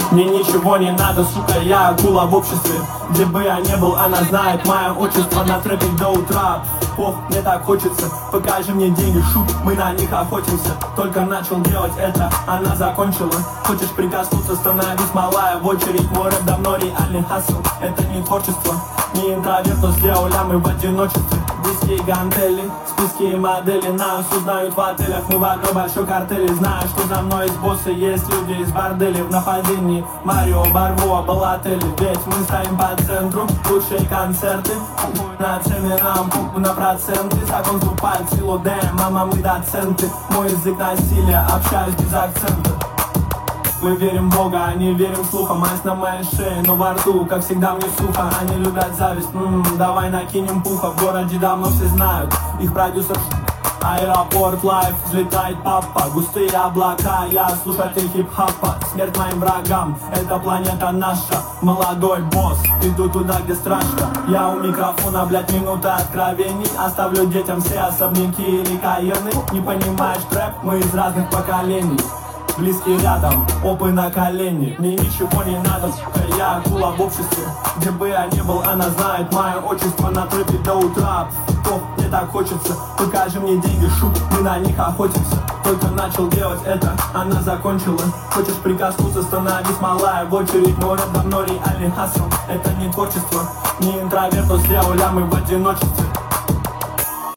Мне ничего не надо, сука, я акула в обществе. Где бы я не был, она знает мое отчество. На трэпе до утра, ох, мне так хочется. Покажи мне деньги, шут, мы на них охотимся. Только начал делать это, она закончила. Хочешь прикоснуться, становись малая в очередь. Мой рэп давно реальный хасл, это не творчество. Не интроверт, но сделали мы в одиночестве. Диски и гантели, списки и модели нас узнают в отелях. Мы в одной большой картели. Знаю, что за мной есть боссы, есть люди из борделей. В нападении Марио, Барбоа, Балатели. Ведь мы стоим по центру, лучшие концерты. Похуй на цены, нам похуй на проценты. Закон вступает в силу, дэм, мама, мы доценты. Мой язык насилия, общаюсь без акцента. Мы верим в Бога, а не верим слухам. Мазь на моей шее, но во рту, как всегда, мне сухо. Они любят зависть, давай накинем пуха. В городе давно все знают, их продюсер Аэропорт лайф, взлетает папа. Густые облака, я слушатель хип-хопа. Смерть моим врагам, эта планета наша. Молодой босс, иду туда, где страшно. Я у микрофона, блять, минута откровений. Оставлю детям все особняки или каирны. Не понимаешь трэп, мы из разных поколений. Близкий рядом, опы на колени. Мне ничего не надо, сука, я акула в обществе. Где бы я не был, она знает мое отчество. На трэпе до утра, ох, мне так хочется. Покажи мне деньги, шут, мы на них охотимся. Только начал делать это, она закончила. Хочешь прикоснуться, становись малая в очередь. Мой рэп давно реальный хасл, это не творчество. Не интроверт, но сделали мы в одиночестве.